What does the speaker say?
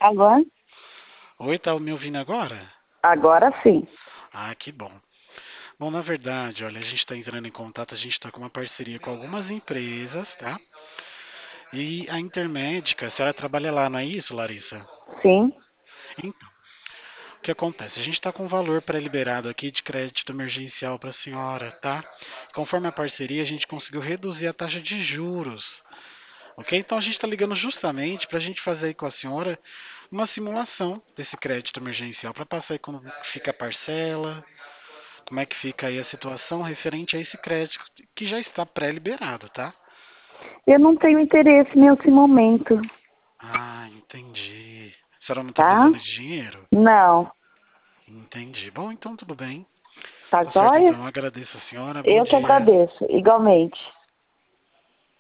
Alô? Oi, tá me ouvindo agora? Agora sim. Ah, que bom. Bom, na verdade, olha, a gente está entrando em contato, a gente está com uma parceria com algumas empresas, tá? E a Intermédica, a senhora trabalha lá, não é isso, Larissa? Sim. Então, o que acontece? A gente está com um valor pré-liberado aqui de crédito emergencial para a senhora, tá? Conforme a parceria, a gente conseguiu reduzir a taxa de juros, ok? Então a gente está ligando justamente para a gente fazer aí com a senhora uma simulação desse crédito emergencial para passar aí como fica a parcela. Como é que fica aí a situação referente a esse crédito que já está pré-liberado, tá? Eu não tenho interesse nesse momento, Ah, entendi. A senhora não está tá? precisando de dinheiro? Não. Entendi. Bom, então tudo bem. Tá Tá certo, joia? então. Eu agradeço a senhora. Bom Eu que dia. agradeço. Igualmente.